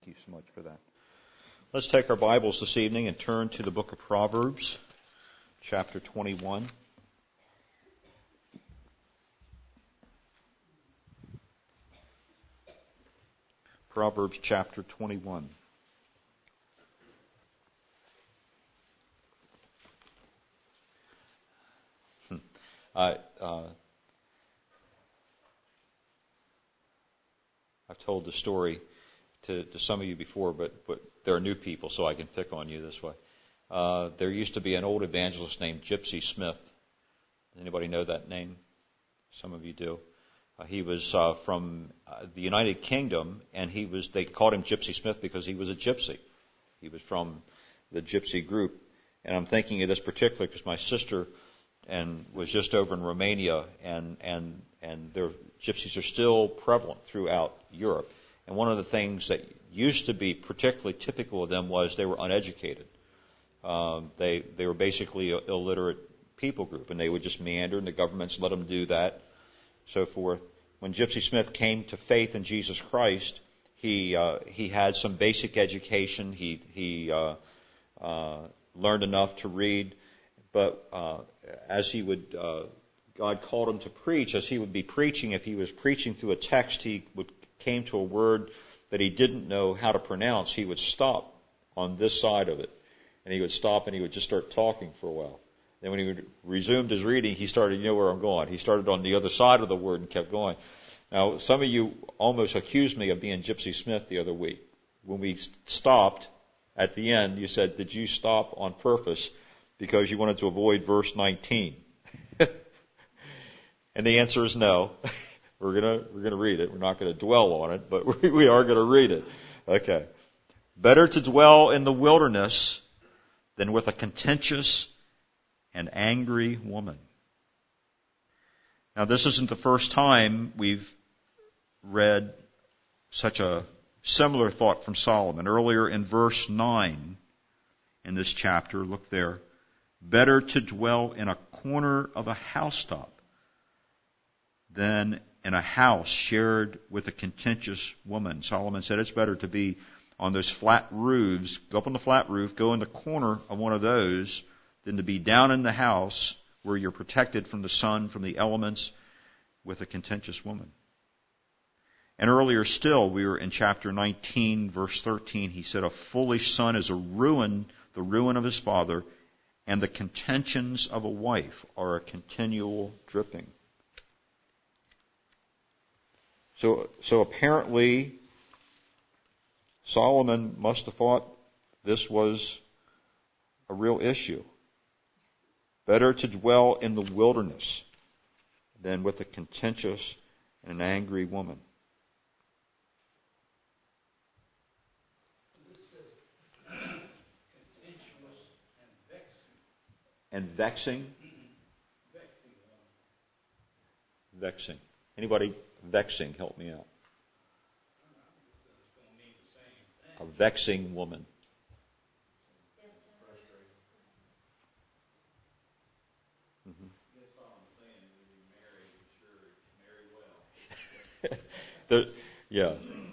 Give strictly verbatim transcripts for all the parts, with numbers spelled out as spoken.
Thank you so much for that. Let's take our Bibles this evening and turn to the book of Proverbs, chapter twenty-one. Proverbs chapter twenty-one. Hmm. I, uh, I've told the story to, to some of you before, but, but there are new people, so I can pick on you this way. Uh, there used to be an old evangelist named Gypsy Smith. Anybody know that name? Some of you do. Uh, he was uh, from uh, the United Kingdom, and he was. They called him Gypsy Smith because he was a gypsy. He was from the gypsy group. And I'm thinking of this particularly because my sister and was just over in Romania, and and and their gypsies are still prevalent throughout Europe. And one of the things that used to be particularly typical of them was they were uneducated. Um, they they were basically an illiterate people group, and they would just meander, and the governments let them do that, so forth. When Gypsy Smith came to faith in Jesus Christ, he uh, he had some basic education. He he uh, uh, learned enough to read, but uh, as he would, uh, God called him to preach. As he would be preaching, if he was preaching through a text, he would came to a word that he didn't know how to pronounce. He would stop on this side of it, and he would stop and he would just start talking for a while. Then when he would resumed his reading, he started, you know where I'm going. He started on the other side of the word and kept going. Now, some of you almost accused me of being Gypsy Smith the other week. When we stopped at the end, you said, did you stop on purpose because you wanted to avoid verse nineteen? And the answer is no. We're gonna we're gonna read it. We're not going to dwell on it, but we, we are going to read it. Okay. Better to dwell in the wilderness than with a contentious and angry woman. Now, this isn't the first time we've read such a similar thought from Solomon. Earlier in verse nine in this chapter, look there. Better to dwell in a corner of a housetop than in a house shared with a contentious woman. Solomon said it's better to be on those flat roofs, go up on the flat roof, go in the corner of one of those, than to be down in the house where you're protected from the sun, from the elements, with a contentious woman. And earlier still, we were in chapter nineteen, verse thirteen, he said, a foolish son is a ruin, the ruin of his father, and the contentions of a wife are a continual dripping. So, so apparently, Solomon must have thought this was a real issue. Better to dwell in the wilderness than with a contentious and an angry woman. And vexing? Vexing. Anybody vexing? Help me out. A vexing woman. Mm-hmm. the, yeah.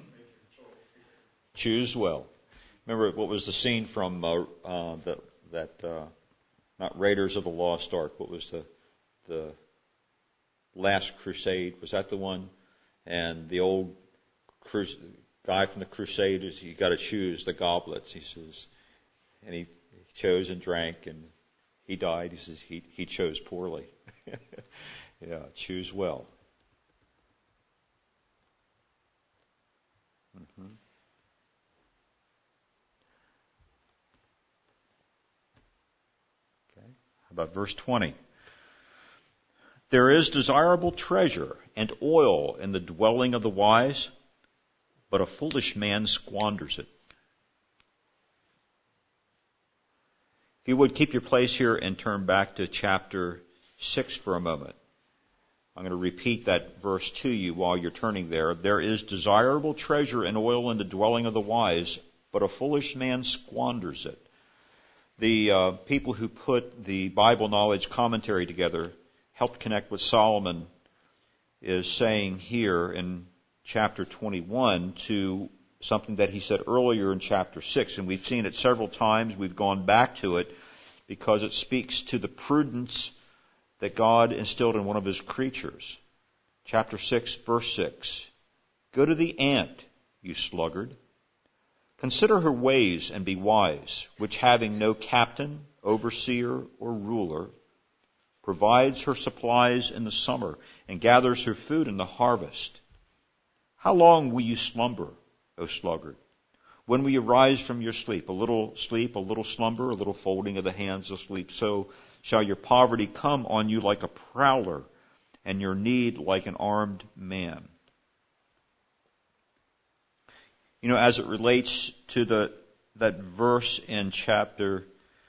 Choose well. Remember what was the scene from uh, uh, the, that uh, not Raiders of the Lost Ark? What was the the Last Crusade? Was that the one? And the old cru- guy from the Crusaders, you got to choose the goblets. He says, and he chose and drank, and he died. He says he he chose poorly. Yeah, choose well. Mm-hmm. Okay. How about verse twenty? There is desirable treasure and oil in the dwelling of the wise, but a foolish man squanders it. If you would keep your place here and turn back to chapter six for a moment. I'm going to repeat that verse to you while you're turning there. There is desirable treasure and oil in the dwelling of the wise, but a foolish man squanders it. The uh, people who put the Bible Knowledge Commentary together helped connect what Solomon is saying here in chapter twenty-one to something that he said earlier in chapter six, and we've seen it several times. We've gone back to it because it speaks to the prudence that God instilled in one of his creatures. Chapter six, verse six. Go to the ant, you sluggard. Consider her ways and be wise, which having no captain, overseer, or ruler, provides her supplies in the summer and gathers her food in the harvest. How long will you slumber, O sluggard? When will you rise from your sleep? A little sleep, a little slumber, a little folding of the hands of sleep. So shall your poverty come on you like a prowler, and your need like an armed man. You know, as it relates to the that verse in chapter,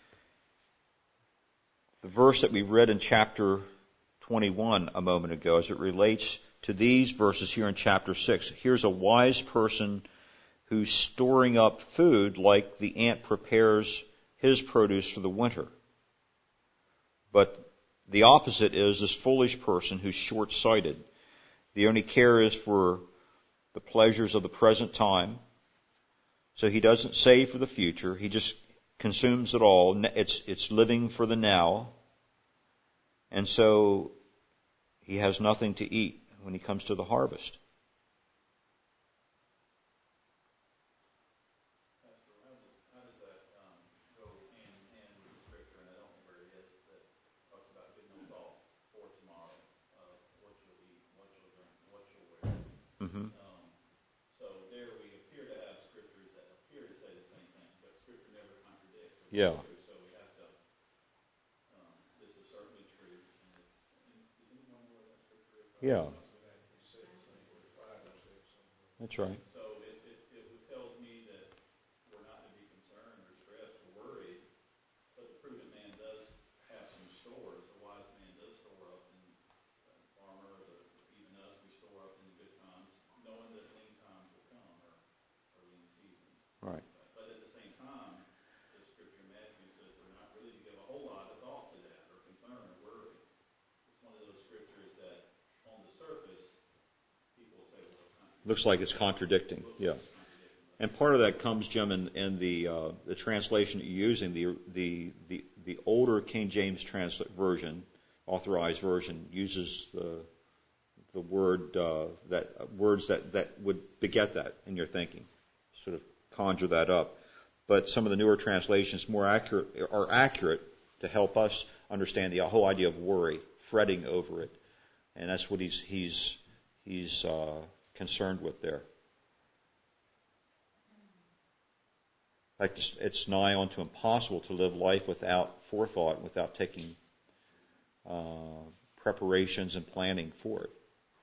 the verse that we read in chapter twenty-one a moment ago, as it relates to these verses here in chapter six, here's a wise person who's storing up food like the ant prepares his produce for the winter. But the opposite is this foolish person who's short-sighted. The only care is for the pleasures of the present time. So he doesn't save for the future. He just consumes it all. It's, it's living for the now. And so he has nothing to eat when he comes to the harvest. Mm-hmm. Um, so there we appear to have scriptures that appear to say the same thing, but scripture never contradicts. Or Yeah. true, so we have to. Um, this is certainly true. And it, and does anyone know what that scripture is? Yeah. That's right. So it, it, it tells me that we're not to be concerned or stressed or worried, but the prudent man does have some stores. The wise man does store up, and the farmer, the, even us, we store up in the good times, knowing that lean times will come, or, or lean seasons. Right. But, but at the same time, the scripture in Matthew says we're not really to give a whole lot of thought to that, or concern, or worry. It's one of those scriptures that, on the surface, people say, well, it's contradicting. Looks like it's contradicting. Yeah. And part of that comes, Jim, in, in the uh, the translation that you're using, the the the, the older King James transla- version, authorized version, uses the the word uh, that uh, words that, that would beget that in your thinking, sort of conjure that up. But some of the newer translations more accurate are accurate to help us understand the whole idea of worry, fretting over it, and that's what he's he's he's uh, concerned with there. In fact, it's nigh onto impossible to live life without forethought, without taking uh, preparations and planning for it.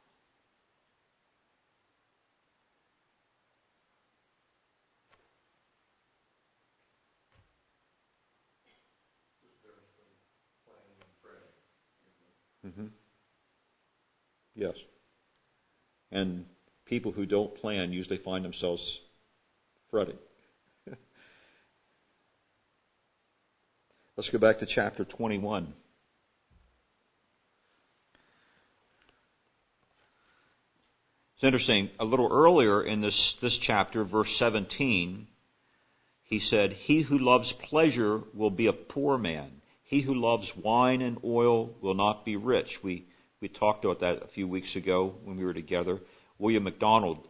Mm-hmm. Yes. And people who don't plan usually find themselves fretting. Let's go back to chapter twenty-one. It's interesting. A little earlier in this, this chapter, verse seventeen, he said, "He who loves pleasure will be a poor man. He who loves wine and oil will not be rich." We we talked about that a few weeks ago when we were together. William MacDonald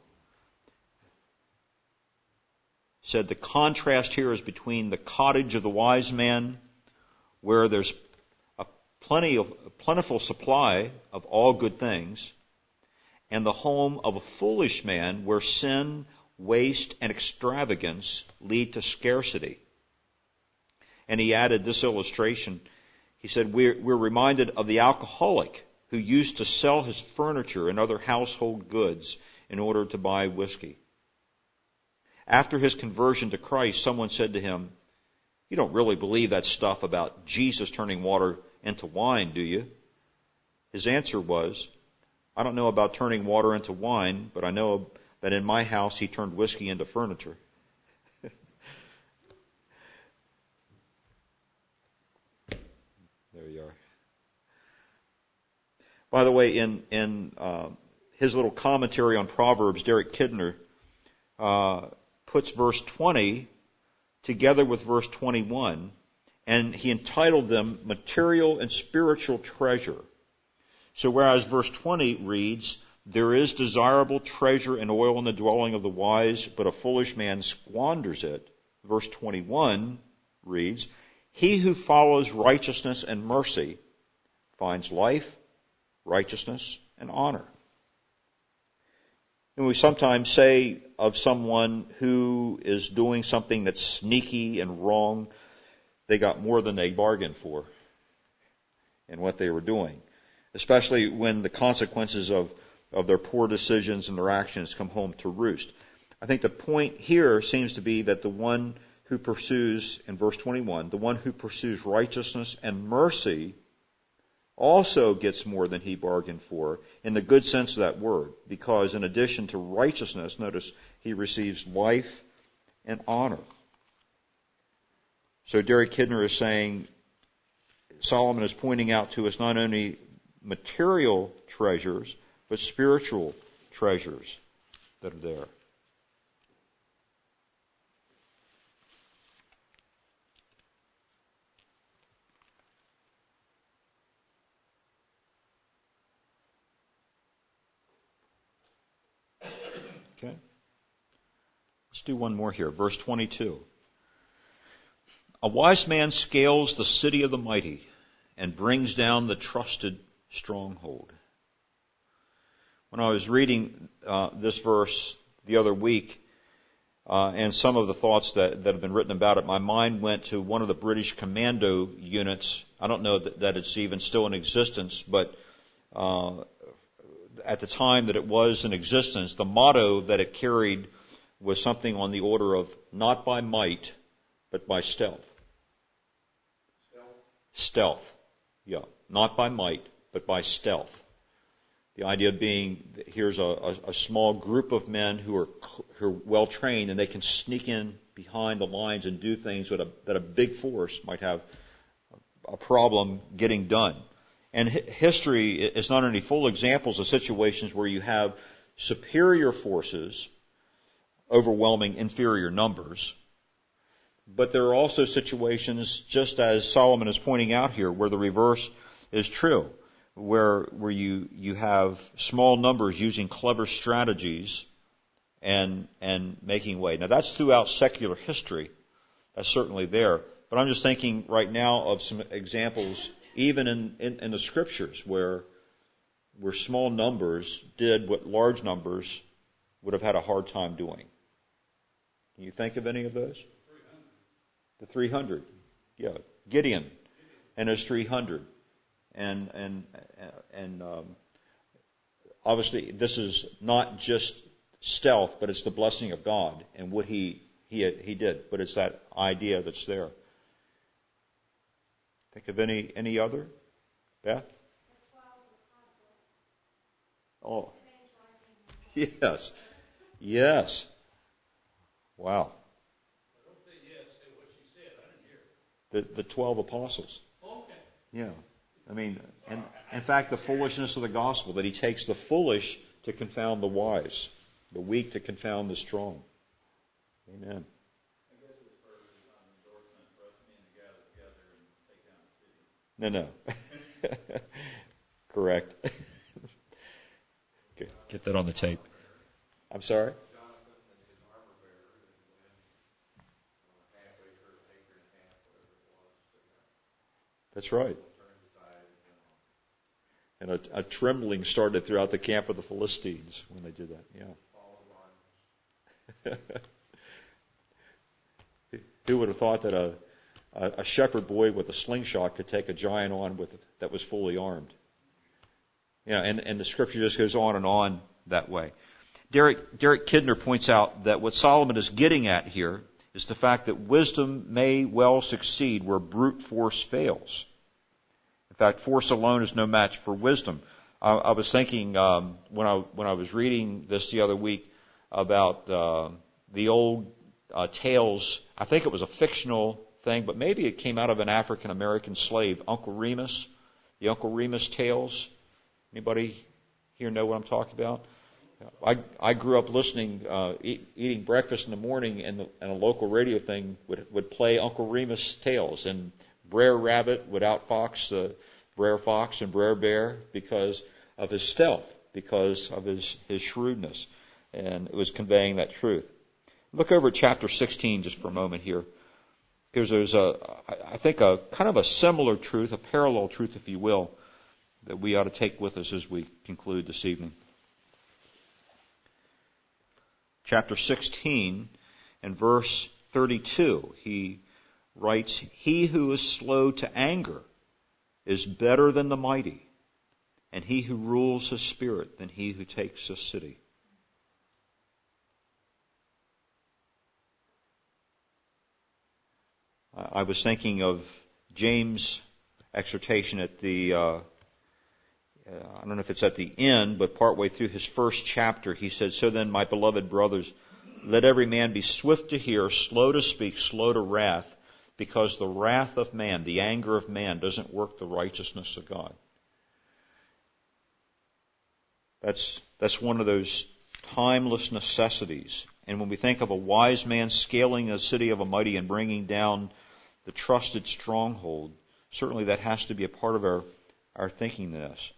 said the contrast here is between the cottage of the wise man, where there's a plenty of a plentiful supply of all good things, and the home of a foolish man, where sin, waste, and extravagance lead to scarcity. And he added this illustration. He said, we're, we're reminded of the alcoholic who used to sell his furniture and other household goods in order to buy whiskey. After his conversion to Christ, someone said to him, "You don't really believe that stuff about Jesus turning water into wine, do you?" His answer was, "I don't know about turning water into wine, but I know that in my house he turned whiskey into furniture." There you are. By the way, in in uh, his little commentary on Proverbs, Derek Kidner uh, puts verse twenty together with verse twenty-one, and he entitled them Material and Spiritual Treasure. So whereas verse twenty reads, there is desirable treasure and oil in the dwelling of the wise, but a foolish man squanders it. Verse twenty-one reads, he who follows righteousness and mercy finds life, righteousness, and honor. And we sometimes say of someone who is doing something that's sneaky and wrong, they got more than they bargained for in what they were doing, especially when the consequences of, of their poor decisions and their actions come home to roost. I think the point here seems to be that the one who pursues, in verse twenty-one, the one who pursues righteousness and mercy also gets more than he bargained for, in the good sense of that word, because in addition to righteousness, notice, he receives life and honor. So Derek Kidner is saying, Solomon is pointing out to us not only material treasures, but spiritual treasures that are there. Okay. Let's do one more here. Verse twenty-two. A wise man scales the city of the mighty and brings down the trusted stronghold. When I was reading uh, this verse the other week, uh, and some of the thoughts that, that have been written about it, my mind went to one of the British commando units. I don't know that, that it's even still in existence, but uh, at the time that it was in existence, the motto that it carried was something on the order of not by might, but by stealth. Stealth? Stealth. Yeah. Not by might, but by stealth. The idea being, here's a, a, a small group of men who are, who are well trained, and they can sneak in behind the lines and do things that a, that a big force might have a problem getting done. And history is not only full of examples of situations where you have superior forces overwhelming inferior numbers, but there are also situations, just as Solomon is pointing out here, where the reverse is true, where where you you have small numbers using clever strategies and and making way. Now that's throughout secular history. That's certainly there. But I'm just thinking right now of some examples even in, in, in the scriptures where where small numbers did what large numbers would have had a hard time doing. Can you think of any of those? The three hundred. Yeah. Gideon and his three hundred. And and and um, obviously this is not just stealth, but it's the blessing of God and what he he he did. But it's that idea that's there. Think of any any other? Beth? Oh. Yes. Yes. Wow. The the twelve apostles. Okay. Yeah. I mean, and in fact, the foolishness of the gospel, that he takes the foolish to confound the wise, the weak to confound the strong. Amen. I guess this verse is not an endorsement for us men to gather together and take down the city. No, no. Correct. Get that on the tape. I'm sorry? That's right. And a, a trembling started throughout the camp of the Philistines when they did that. Yeah. Who would have thought that a, a, a shepherd boy with a slingshot could take a giant on with that was fully armed? You know, and, and the scripture just goes on and on that way. Derek, Derek Kidner points out that what Solomon is getting at here is the fact that wisdom may well succeed where brute force fails. In fact, force alone is no match for wisdom. I, I was thinking um, when I when I was reading this the other week about uh, the old uh, tales. I think it was a fictional thing, but maybe it came out of an African American slave, Uncle Remus, the Uncle Remus tales. Anybody here know what I'm talking about? I I grew up listening, uh, eat, eating breakfast in the morning, and, the, and a local radio thing would would play Uncle Remus tales, and Brer Rabbit would outfox uh, Brer Fox and Brer Bear because of his stealth, because of his his shrewdness, and it was conveying that truth. Look over at chapter sixteen just for a moment here, because there's a I think a kind of a similar truth, a parallel truth, if you will, that we ought to take with us as we conclude this evening. Chapter sixteen and verse thirty-two, he writes, "He who is slow to anger is better than the mighty, and he who rules his spirit than he who takes a city." I was thinking of James' exhortation at the, uh, I don't know if it's at the end, but partway through his first chapter, he said, "So then, my beloved brothers, let every man be swift to hear, slow to speak, slow to wrath, because the wrath of man, the anger of man, doesn't work the righteousness of God." That's, that's one of those timeless necessities. And when we think of a wise man scaling a city of a mighty and bringing down the trusted stronghold, certainly that has to be a part of our, our thinking this.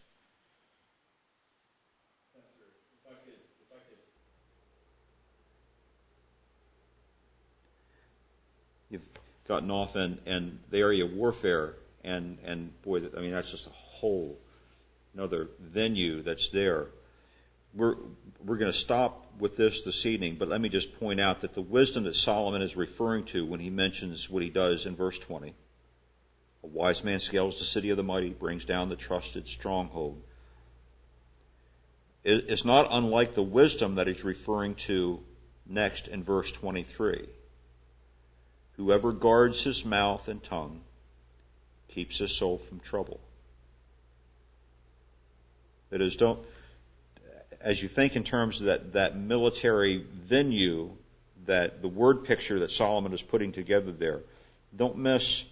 You've gotten off in, in the area of warfare, and, and boy, I mean, that's just a whole another venue that's there. We're, we're going to stop with this this evening, but let me just point out that the wisdom that Solomon is referring to when he mentions what he does in verse twenty, a wise man scales the city of the mighty, brings down the trusted stronghold. It's not unlike the wisdom that he's referring to next in verse twenty-three. Whoever guards his mouth and tongue keeps his soul from trouble. That is, don't, as you think in terms of that, that military venue, that the word picture that Solomon is putting together there, don't miss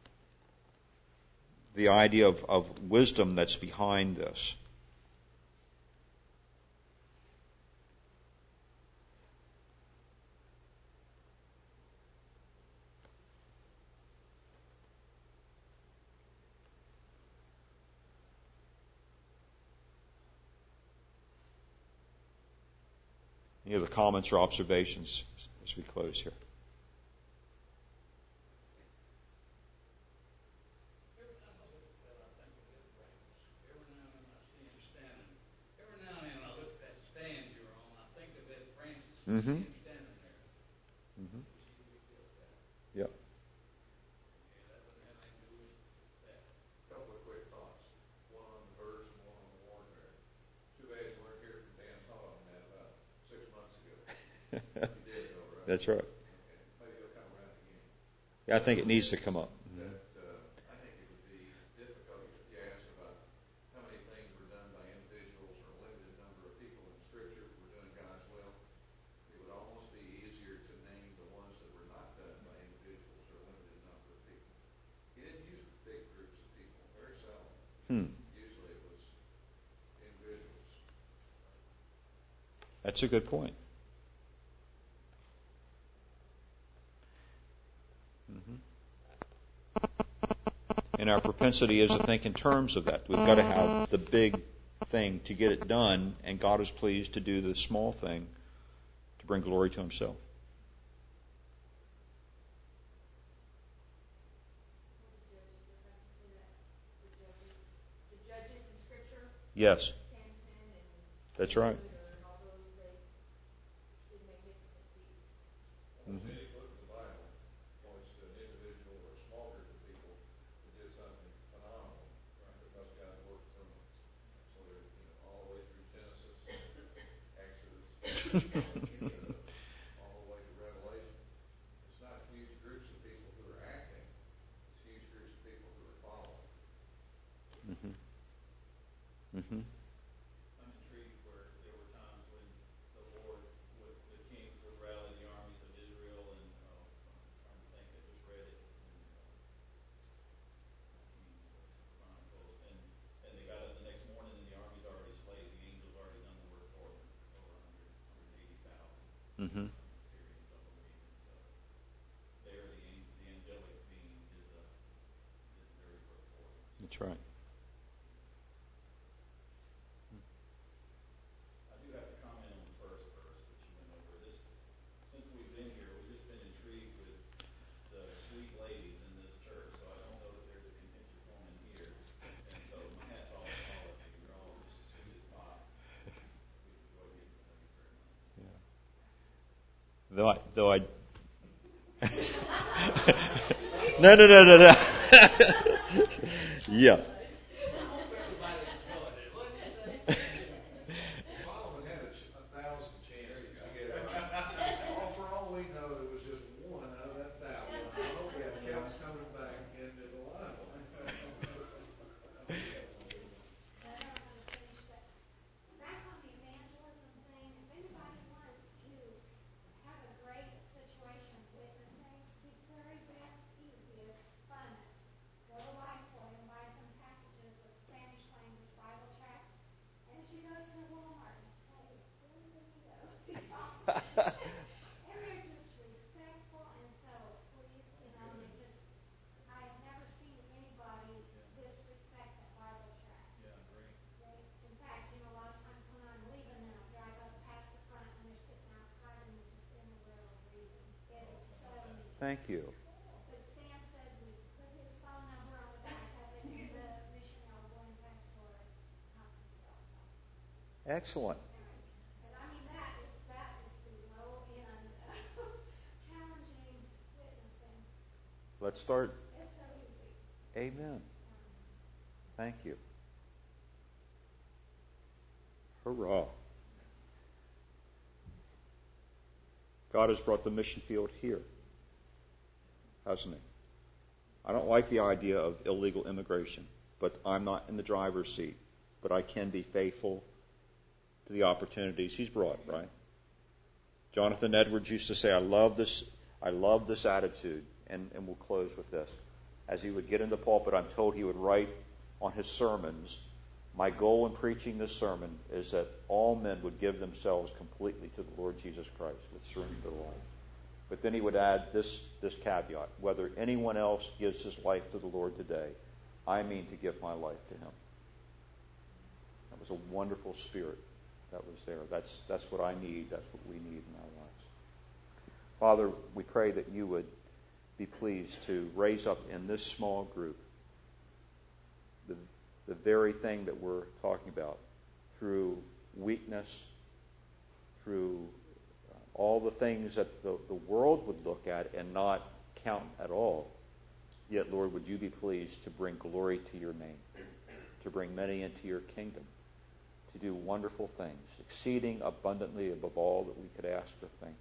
the idea of, of wisdom that's behind this. Any other comments or observations as we close here? Mm-hmm. Mm-hmm. Yep. A couple of quick thoughts. One on the birds and one on the warfare. Too bad you weren't here for Dan Todd on that about six months ago. You did though, right? That's right. Okay. Maybe he'll come around again. Yeah, I think it needs to come up. That, uh, I think it would be difficult if you ask about how many things were done by individuals or a limited number of people in Scripture who were doing God's will. It would almost be easier to name the ones that were not done by individuals or a limited number of people. He didn't use big groups of people, very seldom. Hmm. Usually it was individuals. That's a good point. Mm-hmm. And our propensity is to think in terms of that. We've got to have the big thing to get it done, and God is pleased to do the small thing to bring glory to Himself. Yes. That's right. Mm-hmm. Any book of the Bible points to an individual or a small group of people that did something phenomenal because God worked through them. So they're, you know, all the way through Genesis, Exodus, all the way to Revelation. It's not huge groups of people who are acting. It's huge groups of people who are following. Mm-hmm. Mm-hmm. I'm intrigued where there were times when the Lord would, the kings would rally the armies of Israel, and uh, I'm trying to think, I just read it in uh, Kings or Chronicles, and, and they got up the next morning and the army's already slayed, the angels already done the work for them. So That's right. I do have to comment on the first verse that you went over. This, since we've been here, we've just been intrigued with the sweet ladies in this church. So I don't know that there's a contentious woman here. And so my hat's off to all of you. You're all just as sweet as pie. We've enjoyed getting to know you very much. Yeah. Though I, though I no, no, no, no, no. Yeah. Solomon had a, ch- a thousand chances to get it right. All for all we know, it was just one out of that thousand. I hope we have kept coming back into the line. I don't know how to finish, but back on the evangelism thing, if anybody wants to have a great situation witnessing, the very best, easiest, funnest, go to Lifeway and buy some packages of Spanish language Bible tracts. And as you go through Walmart, just play Bienvenidos, you know. And they're just respectful and so pleased, you know, and they just, I have never seen anybody disrespect that Bible tract. Yeah, great. They, in fact, you know, a lot of times when I'm leaving, then I'll drive up past the front and they're sitting outside and they're just in the row reading. It is so neat. Thank you. But Stan said we put his phone number on the back of it in the Mission El Buen Pastor conference bill. Excellent. But I mean, that is, that is the low end of challenging witnessing. Let's start. It's so easy. Amen. Thank you. Hurrah. God has brought the mission field here, hasn't He? I don't like the idea of illegal immigration, but I'm not in the driver's seat. But I can be faithful to the opportunities He's brought, right? Jonathan Edwards used to say, I love this, I love this attitude. And, and we'll close with this. As he would get in the pulpit, I'm told he would write on his sermons, my goal in preaching this sermon is that all men would give themselves completely to the Lord Jesus Christ, would surrender their life. But then he would add this, this caveat, whether anyone else gives his life to the Lord today, I mean to give my life to Him. That was a wonderful spirit that was there. That's, that's what I need. That's what we need in our lives. Father, we pray that you would be pleased to raise up in this small group the, the very thing that we're talking about through weakness, through all the things that the, the world would look at and not count at all. Yet, Lord, would you be pleased to bring glory to your name, to bring many into your kingdom, to do wonderful things, exceeding abundantly above all that we could ask or think.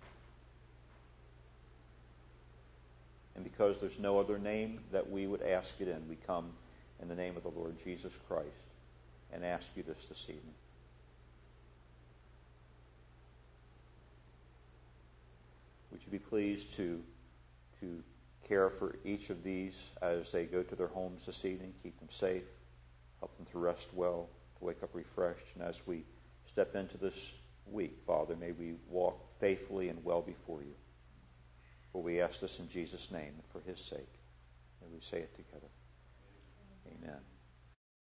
And because there's no other name that we would ask it in, we come in the name of the Lord Jesus Christ and ask you this this evening. Would you be pleased to, to care for each of these as they go to their homes this evening, keep them safe, help them to rest well, to wake up refreshed. And as we step into this week, Father, may we walk faithfully and well before you. For we ask this in Jesus' name and for his sake. And we say it together. Amen.